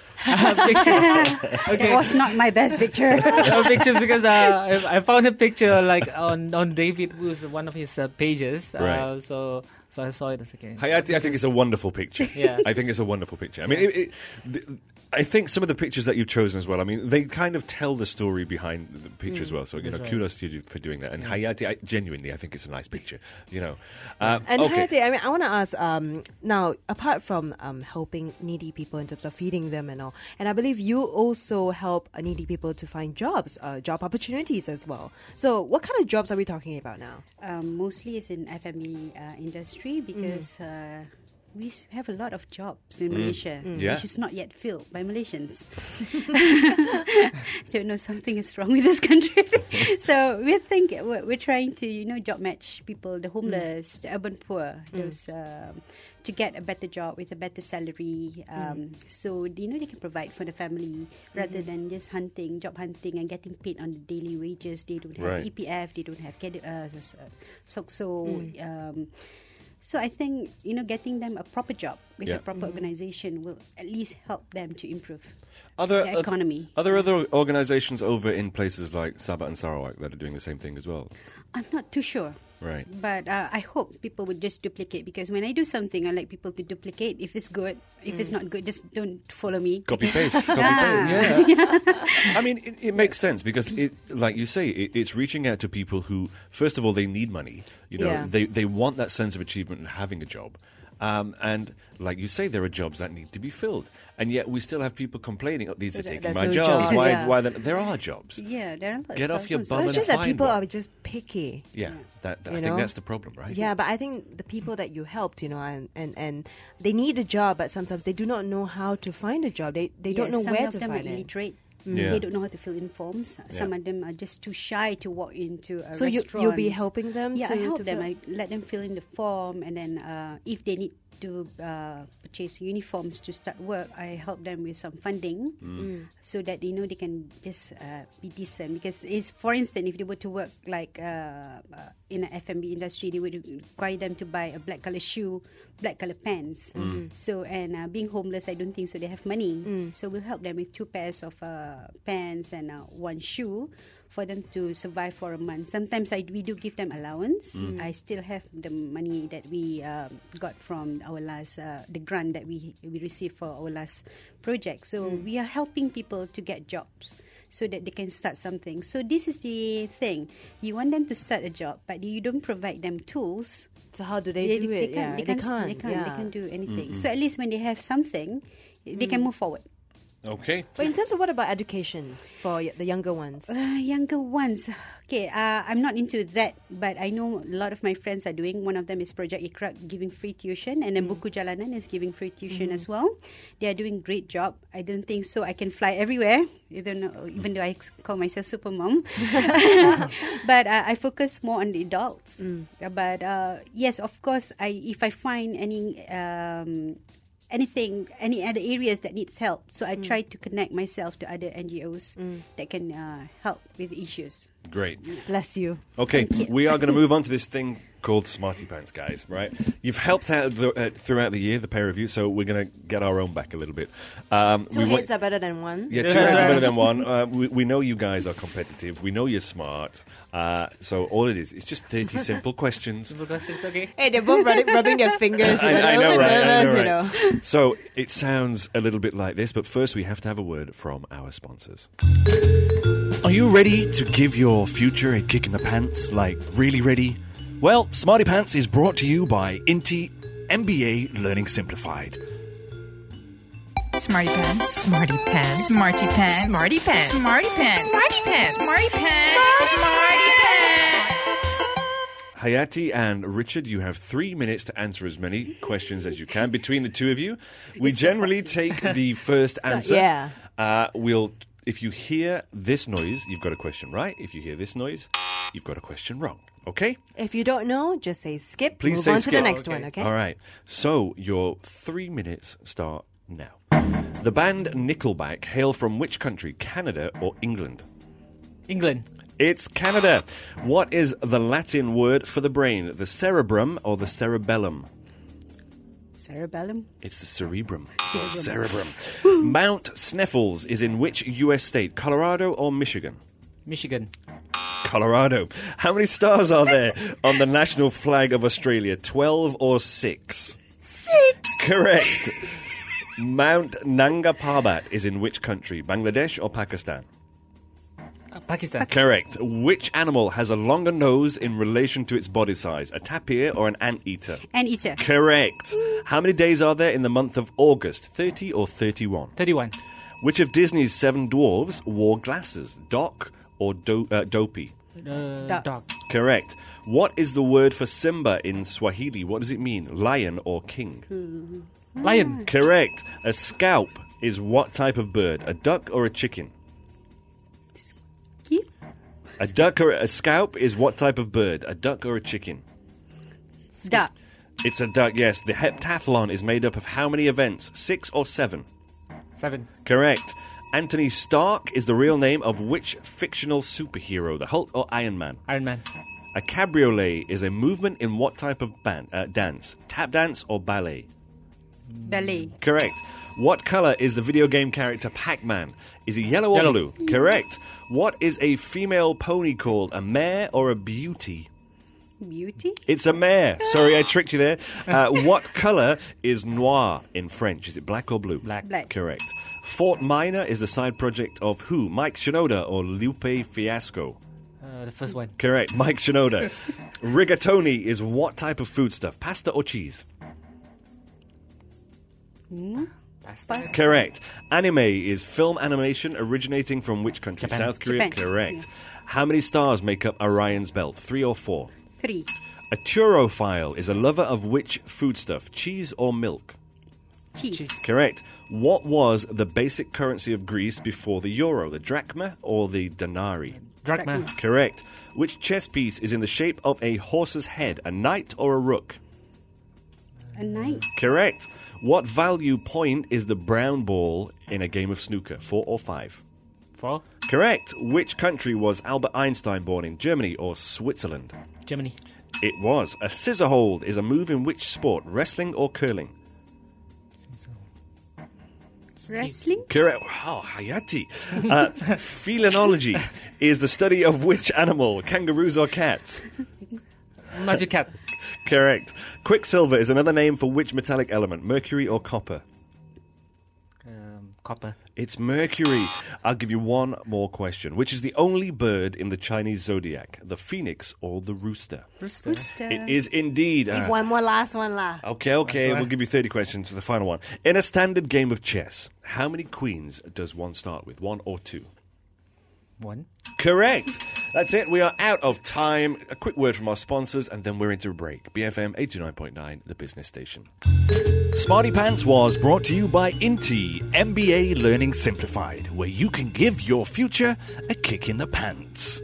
Speaker 6: It was not my best picture.
Speaker 5: No pictures because uh, I, I found a picture like on on David Wu's one of his uh, pages. Uh,
Speaker 3: Right.
Speaker 5: So so I saw it as okay.
Speaker 3: Hayati, I think it's a wonderful picture.
Speaker 5: Yeah.
Speaker 3: I think it's a wonderful picture. I mean, it, it, th- I think some of the pictures that you've chosen as well, I mean, they kind of tell the story behind the picture as well. So, you know,
Speaker 5: That's right.
Speaker 3: kudos to you for doing that. And Hayati, I, genuinely, I think it's a nice picture, you know. Uh,
Speaker 4: And
Speaker 3: okay.
Speaker 4: Hayati, I mean, I want to ask, um, now, apart from um, helping needy people in terms of feeding them and all, and I believe you also help uh, needy people to find jobs, uh, job opportunities as well. So what kind of jobs are we talking about now?
Speaker 6: Um, mostly it's in F M E uh, industry because uh, we s- have a lot of jobs in Malaysia,
Speaker 3: Yeah.
Speaker 6: which is not yet filled by Malaysians. Don't know, something is wrong with this country. So we think we're, we're trying to, you know, job match people, the homeless, the urban poor, those um, to get a better job with a better salary. Um, So you know they can provide for the family rather than just hunting, job hunting, and getting paid on the daily wages. They don't have
Speaker 3: Right.
Speaker 6: E P F, they don't have get uh, s- uh, SOCSO. Um, so I think you know getting them a proper job with
Speaker 3: Yeah.
Speaker 6: a proper organization will at least help them to improve
Speaker 3: Are there,
Speaker 6: the economy.
Speaker 3: Are there other organizations over in places like Sabah and Sarawak that are doing the same thing as well?
Speaker 6: I'm not too sure.
Speaker 3: Right.
Speaker 6: But uh, I hope people would just duplicate because when I do something, I like people to duplicate. If it's good, if it's not good, just don't follow me.
Speaker 3: Copy paste. Copy
Speaker 6: Ah.
Speaker 3: paste. Yeah. I mean, it, it makes sense because, it, like you say, it, it's reaching out to people who, first of all, they need money. You know,
Speaker 4: Yeah.
Speaker 3: they they want that sense of achievement and having a job. Um, and like you say, there are jobs that need to be filled. And yet we still have people complaining, oh, these are
Speaker 4: There-
Speaker 3: taking
Speaker 4: there's
Speaker 3: my
Speaker 4: no
Speaker 3: jobs.
Speaker 4: job.
Speaker 3: Why,
Speaker 4: Yeah.
Speaker 3: why the, there are jobs.
Speaker 6: Yeah, there are a lot
Speaker 3: Get
Speaker 6: of
Speaker 3: off your
Speaker 6: thousands.
Speaker 3: bum
Speaker 4: Well,
Speaker 3: and
Speaker 4: it's just that
Speaker 3: find
Speaker 4: people
Speaker 3: one.
Speaker 4: are just picky.
Speaker 3: Yeah, that, that- I
Speaker 4: You
Speaker 3: think
Speaker 4: know?
Speaker 3: that's the problem, right?
Speaker 4: Yeah, but I think the people that you helped, you know, and, and, and they need a job, but sometimes they do not know how to find a job. They they don't
Speaker 6: Yes,
Speaker 4: know
Speaker 6: some
Speaker 4: where
Speaker 6: of
Speaker 4: to
Speaker 6: them
Speaker 4: find
Speaker 6: are
Speaker 4: it.
Speaker 6: illiterate.
Speaker 3: Yeah.
Speaker 6: They don't know how to fill in forms. Some
Speaker 3: Yeah.
Speaker 6: of them are just too shy to walk into a
Speaker 4: So you
Speaker 6: restaurant.
Speaker 4: you'll be helping them.
Speaker 6: Yeah,
Speaker 4: to,
Speaker 6: I help
Speaker 4: to
Speaker 6: them.
Speaker 4: fill-
Speaker 6: I let them fill in the form, and then uh, if they need to uh, purchase uniforms to start work, I help them with some funding
Speaker 4: Mm.
Speaker 6: so that they know they can just uh, be decent. Because it's, for instance, if they were to work like uh, uh, in the F and B industry, they would require them to buy a black color shoe, black color pants. So and uh, being homeless, I don't think so. They have money, so we'll help them with two pairs of uh, pants and uh, one shoe for them to survive for a month. Sometimes I, we do give them allowance. I still have the money that we um, got from our last, uh, the grant that we we received for our last project. So we are helping people to get jobs so that they can start something. So this is the thing. You want them to start a job, but you don't provide them tools.
Speaker 4: So how do they, do it?
Speaker 6: Can't,
Speaker 4: yeah,
Speaker 6: they, can't,
Speaker 4: can't.
Speaker 6: They can't,
Speaker 4: yeah.
Speaker 6: they can't do anything. So at least when they have something, they can move forward.
Speaker 3: Okay.
Speaker 4: But in terms of what about education for y- the younger ones?
Speaker 6: Uh, younger ones. Okay, uh, I'm not into that, but I know a lot of my friends are doing. One of them is Project Ikra, giving free tuition, and then Buku Jalanan is giving free tuition as well. They are doing great job. I don't think so. I can fly everywhere, even though, even though I call myself super mom. But uh, I focus more on the adults. Uh, But uh, yes, of course, I if I find any. Um, anything, any other areas that needs help. So I try to connect myself to other N G Os that can uh, help with issues.
Speaker 3: Great.
Speaker 4: Bless you.
Speaker 3: Okay,
Speaker 6: Thank you.
Speaker 3: we are going to move on to this thing called Smarty Pants, guys, right? You've helped out the, uh, throughout the year, the pair of you, so we're going to get our own back a little bit. Um,
Speaker 4: Two
Speaker 3: we wa-
Speaker 4: heads are better than one.
Speaker 3: Yeah, two heads are better than one. Uh, we, we know you guys are competitive. We know you're smart. Uh, so all it is, it's just thirty simple questions.
Speaker 5: Simple questions, okay.
Speaker 4: Hey, they're both rubbing, rubbing their fingers. You
Speaker 3: I,
Speaker 4: know,
Speaker 3: I
Speaker 4: a
Speaker 3: know,
Speaker 4: little bit
Speaker 3: right? I
Speaker 4: nervous,
Speaker 3: know,
Speaker 4: you
Speaker 3: right?
Speaker 4: know.
Speaker 3: So it sounds a little bit like this, but first we have to have a word from our sponsors.
Speaker 9: Are you ready to give your future a kick in the pants? Like, really ready? Well, Smarty Pants is brought to you by Inti M B A Learning Simplified.
Speaker 10: Smarty Pants. Smarty Pants. Smarty Pants. Smarty Pants. Smarty Pants. Smarty Pants. Smarty Pants. Smarty Pants.
Speaker 3: Hayati and Richard, you have three minutes to answer as many questions as you can between the two of you. We generally take the first answer.
Speaker 4: yeah.
Speaker 3: Uh, we'll. If you hear this noise, you've got a question right. If you hear this noise, you've got a question wrong. Okay?
Speaker 4: If you don't know, just say skip.
Speaker 3: Please
Speaker 4: Move
Speaker 3: say
Speaker 4: on
Speaker 3: skip.
Speaker 4: to the next
Speaker 5: Okay.
Speaker 4: one, okay?
Speaker 3: All right. So your three minutes start now. The band Nickelback hail from which country? Canada or England?
Speaker 5: England.
Speaker 3: It's Canada. What is the Latin word for the brain? The cerebrum or the cerebellum?
Speaker 6: Cerebellum.
Speaker 3: It's the cerebrum. Cerebrum. Mount Sneffels is in which U S state? Colorado or Michigan?
Speaker 5: Michigan.
Speaker 3: Colorado. How many stars are there on the national flag of Australia? Twelve or six? Six. Correct. Mount Nanga Parbat is in which country? Bangladesh or Pakistan?
Speaker 5: Uh, Pakistan.
Speaker 3: Correct. Which animal has a longer nose in relation to its body size? A tapir or an anteater?
Speaker 6: Anteater.
Speaker 3: Correct. How many days are there in the month of August? thirty or thirty-one?
Speaker 5: thirty-one.
Speaker 3: Which of Disney's seven dwarves wore glasses? Doc or do- uh, Dopey?
Speaker 5: Uh,
Speaker 6: Duck.
Speaker 5: dog.
Speaker 3: Correct. What is the word for Simba in Swahili? What does it mean? Lion or king?
Speaker 5: Lion.
Speaker 3: Correct. A scalp is what type of bird? A duck or a chicken?
Speaker 6: Ki-
Speaker 3: A duck or a scalp is what type of bird? A duck or a chicken?
Speaker 6: Duck.
Speaker 3: It's a duck, yes. The heptathlon is made up of how many events? Six or seven?
Speaker 5: Seven.
Speaker 3: Correct. Anthony Stark is the real name of which fictional superhero? The Hulk or Iron Man?
Speaker 5: Iron Man.
Speaker 3: A cabriolet is a movement in what type of band, uh, dance? Tap dance or ballet?
Speaker 6: Ballet.
Speaker 3: Correct. What color is the video game character Pac-Man? Is he yellow or
Speaker 5: Yellow.
Speaker 3: blue? Correct. What is a female pony called? A mare or a beauty?
Speaker 6: Beauty.
Speaker 3: It's a mare. Sorry, I tricked you there. Uh, what color is noir in French? Is it black or blue?
Speaker 5: Black.
Speaker 6: Black.
Speaker 3: Correct. Fort Minor is the side project of who? Mike Shinoda or Lupe Fiasco?
Speaker 5: Uh, the first one.
Speaker 3: Correct. Mike Shinoda. Rigatoni is what type of foodstuff? Pasta or cheese?
Speaker 6: Hmm?
Speaker 5: Pasta.
Speaker 3: Correct. Anime is film animation originating from which country?
Speaker 5: Japan.
Speaker 3: South Korea.
Speaker 6: Japan.
Speaker 3: Correct.
Speaker 6: Yeah.
Speaker 3: How many stars make up Orion's belt? Three or four?
Speaker 6: Three.
Speaker 3: A turophile is a lover of which foodstuff? Cheese or milk?
Speaker 6: Cheese.
Speaker 3: Correct. What was the basic currency of Greece before the euro? The drachma or the denarii?
Speaker 5: Drachma.
Speaker 3: Correct. Which chess piece is in the shape of a horse's head? A knight or a rook?
Speaker 6: A knight.
Speaker 3: Correct. What value point is the brown ball in a game of snooker? Four or five?
Speaker 5: Four.
Speaker 3: Correct. Which country was Albert Einstein born in? Germany or Switzerland?
Speaker 5: Germany.
Speaker 3: It was. A scissor hold is a move in which sport? Wrestling or curling?
Speaker 6: Wrestling.
Speaker 3: Correct. Wow, Hayati. Uh, felinology is the study of which animal? Kangaroos or cats?
Speaker 5: Magic cat.
Speaker 3: Correct. Quicksilver is another name for which metallic element? Mercury or copper?
Speaker 5: Um, copper.
Speaker 3: It's mercury. I'll give you one more question. Which is the only bird in the Chinese zodiac? The phoenix or the rooster?
Speaker 5: Rooster.
Speaker 6: Rooster.
Speaker 3: It is indeed.
Speaker 4: If
Speaker 3: uh,
Speaker 4: one more last one lah.
Speaker 3: Okay, okay.
Speaker 5: That's right.
Speaker 3: We'll give you thirty questions for the final one. In a standard game of chess, how many queens does one start with? One or two?
Speaker 5: One.
Speaker 3: Correct. That's it. We are out of time. A quick word from our sponsors, and then we're into a break. B F M eighty-nine point nine, the business station.
Speaker 9: Smarty Pants was brought to you by Inti M B A Learning Simplified, where you can give your future a kick in the pants.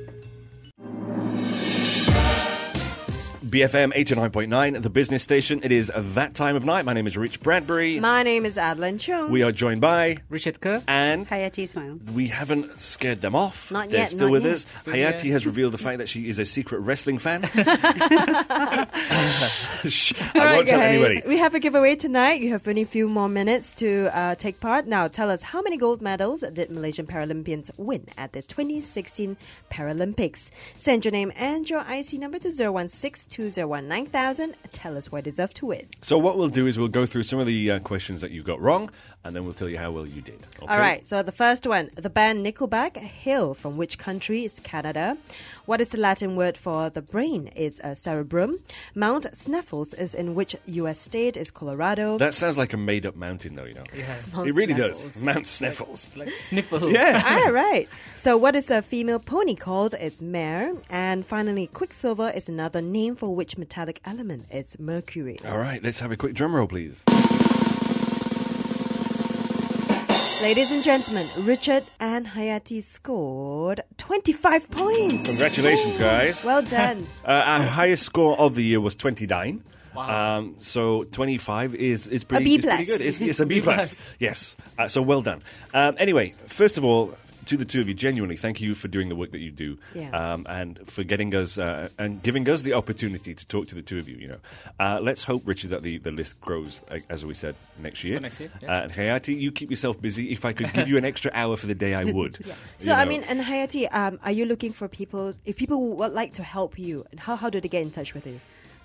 Speaker 3: B F M eighty-nine point nine, the business station. It is that time of night. My name is Rich Bradbury.
Speaker 4: My name is Adeline Chung.
Speaker 3: We are joined by
Speaker 5: Richard Kerr.
Speaker 3: and
Speaker 6: Hayati Ismail.
Speaker 3: we haven't scared them off.
Speaker 4: Not
Speaker 3: They're
Speaker 4: yet,
Speaker 3: still
Speaker 4: not
Speaker 3: with
Speaker 4: yet.
Speaker 3: us.
Speaker 5: Still
Speaker 3: Hayati
Speaker 5: here.
Speaker 3: has revealed the fact that she is a secret wrestling fan. Shh, I
Speaker 4: All right,
Speaker 3: won't tell
Speaker 4: guys.
Speaker 3: anybody.
Speaker 4: We have a giveaway tonight. You have only a few more minutes to uh, take part. Now, tell us how many gold medals did Malaysian Paralympians win at the twenty sixteen Paralympics? Send your name and your I C number to zero one six two zero one nine thousand. Tell us what you deserve to win.
Speaker 3: So what we'll do is we'll go through some of the uh, questions that you got wrong, and then we'll tell you how well you did. Okay?
Speaker 4: All right, so the first one. The band Nickelback hail from which country? Is Canada. What is the Latin word for the brain? It's a cerebrum. Mount Snuffles is in which U S state? Is Colorado.
Speaker 3: That sounds like a made-up mountain, though, you know.
Speaker 5: Yeah.
Speaker 4: Mount
Speaker 3: It really
Speaker 4: Snuffles.
Speaker 3: does. Mount Sniffles.
Speaker 5: Like sniffle.
Speaker 3: Yeah.
Speaker 4: All right. So, what is a female pony called? It's mare. And finally, Quicksilver is another name for which metallic element? It's mercury.
Speaker 3: All right, let's have a quick drum roll, please.
Speaker 4: Ladies and gentlemen, Richard and Hayati scored twenty-five points.
Speaker 3: Congratulations, guys.
Speaker 4: Well done.
Speaker 3: Uh, our highest score of the year was twenty-nine.
Speaker 5: Wow.
Speaker 3: Um, so twenty-five is is pretty,
Speaker 4: B
Speaker 3: is pretty
Speaker 4: plus.
Speaker 3: good. It's, it's a B
Speaker 5: B
Speaker 3: plus.
Speaker 5: plus.
Speaker 3: Yes. Uh, so well done. Um, anyway, first of all, to the two of you, genuinely, thank you for doing the work that you do,
Speaker 4: Yeah.
Speaker 3: um, and for getting us uh, and giving us the opportunity to talk to the two of you. You know, uh, let's hope, Richard, that the, the list grows, uh, as we said, next year.
Speaker 5: For next year, yeah.
Speaker 3: Uh, and Hayati, you keep yourself busy. If I could give you an extra hour for the day, I would.
Speaker 4: So,
Speaker 3: You
Speaker 4: I
Speaker 3: know.
Speaker 4: mean, and Hayati, um, are you looking for people, if people would like to help you, how, how do they get in touch with you?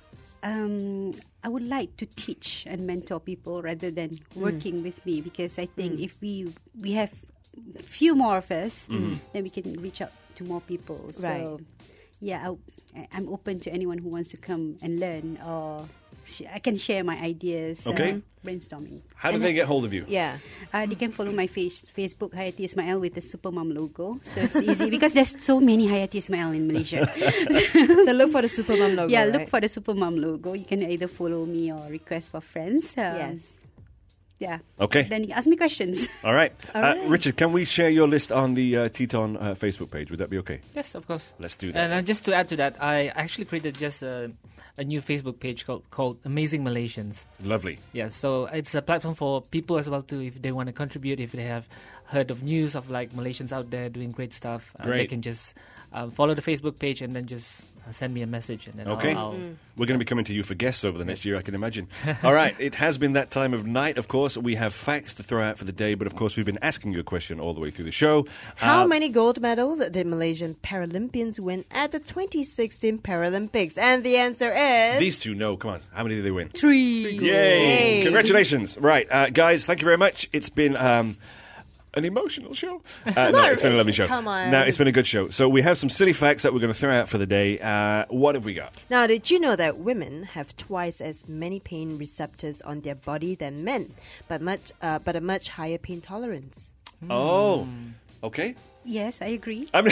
Speaker 6: Um, I would like to teach and mentor people rather than working with me, because I think if we we have few more of us, then we can reach out to more people. So,
Speaker 4: Right.
Speaker 6: yeah, I, I'm open to anyone who wants to come and learn, or sh- I can share my ideas.
Speaker 3: Okay.
Speaker 6: Uh, brainstorming.
Speaker 3: How do they get hold of you?
Speaker 4: Yeah.
Speaker 6: Uh, they can follow my face, Facebook, Hayati Ismail, with the Supermom logo. So it's easy because there's so many Hayati Ismail in Malaysia.
Speaker 4: So, look for the Supermom logo.
Speaker 6: yeah, look
Speaker 4: right?
Speaker 6: for the Supermom logo. You can either follow me or request for friends. Um,
Speaker 4: Yes.
Speaker 6: Yeah.
Speaker 3: Okay.
Speaker 6: Then you can ask me questions.
Speaker 3: All right.
Speaker 4: All
Speaker 3: Uh,
Speaker 4: right.
Speaker 3: Richard, can we share your list on the uh, Teton uh, Facebook page? Would that be okay?
Speaker 5: Yes, of course.
Speaker 3: Let's do that.
Speaker 5: And uh, just to add to that, I actually created just a, a new Facebook page called called Amazing Malaysians.
Speaker 3: Lovely.
Speaker 5: Yeah, so it's a platform for people as well too, if they want to contribute, if they have heard of news of like Malaysians out there doing great stuff, uh, they
Speaker 3: Great.
Speaker 5: can just um, follow the Facebook page and then just uh, send me a message, and then
Speaker 3: Okay.
Speaker 5: I'll, I'll
Speaker 3: We're going to be coming to you for guests over the next year, I can imagine. All right. It has been that time of night, of course. We have facts to throw out for the day, but of course, we've been asking you a question all the way through the show.
Speaker 4: How
Speaker 3: Uh,
Speaker 4: many gold medals did Malaysian Paralympians win at the twenty sixteen Paralympics? And the answer is...
Speaker 3: These two know. Come on. How many did they win?
Speaker 6: Three.
Speaker 3: Yay!
Speaker 4: Yay.
Speaker 3: Congratulations. Right. Uh, guys, thank you very much. It's been... Um, An emotional show? Uh, no, it's been a lovely show.
Speaker 4: Come on.
Speaker 3: Now, it's been a good show. So we have some silly facts that we're going to throw out for the day. Uh, what have we got?
Speaker 4: Now, did you know that women have twice as many pain receptors on their body than men, but much, uh, but a much higher pain tolerance?
Speaker 3: Oh, okay.
Speaker 6: Yes, I agree.
Speaker 3: I'm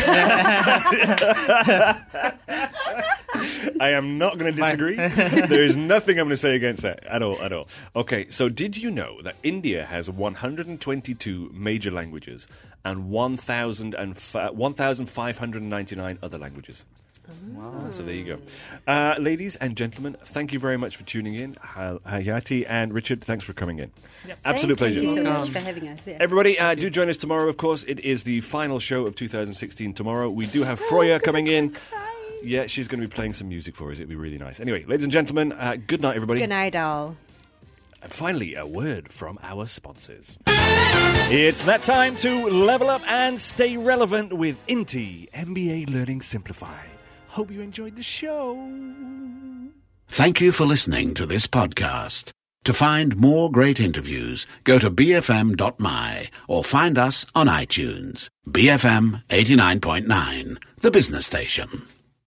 Speaker 3: I am not going to disagree. There is nothing I'm going to say against that at all, at all. Okay, so did you know that India has one hundred twenty-two major languages and one thousand five hundred ninety-nine other languages? Wow. So there you go. Uh, ladies and gentlemen, thank you very much for tuning in. Hayati and Richard, thanks for coming in.
Speaker 5: Yep.
Speaker 3: Absolute
Speaker 6: Thank
Speaker 3: pleasure.
Speaker 6: you so
Speaker 5: Welcome.
Speaker 6: much for having us. Yeah.
Speaker 3: Everybody, uh, do join us tomorrow, of course. It is the final show of two thousand sixteen tomorrow. We do have Freya coming in. Yeah, she's going to be playing some music for us. It'll be really nice. Anyway, ladies and gentlemen, uh, good night, everybody.
Speaker 4: Good night, all.
Speaker 3: And finally, a word from our sponsors.
Speaker 9: It's that time to level up and stay relevant with Inti M B A Learning Simplified. Hope you enjoyed the show.
Speaker 2: Thank you for listening to this podcast. To find more great interviews, go to b f m dot m y or find us on iTunes. B F M eighty-nine point nine, the business station.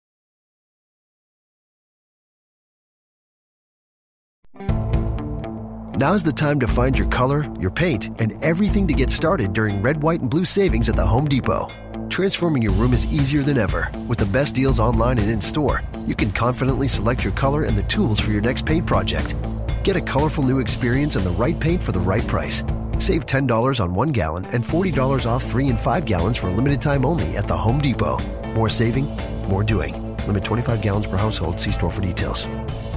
Speaker 11: Now's the time to find your color, your paint, and everything to get started during Red, White, and Blue savings at the Home Depot. Transforming your room is easier than ever. With the best deals online and in-store, you can confidently select your color and the tools for your next paint project. Get a colorful new experience and the right paint for the right price. Save ten dollars on one gallon and forty dollars off three and five gallons for a limited time only at the Home Depot. More saving, more doing. Limit twenty-five gallons per household. See store for details.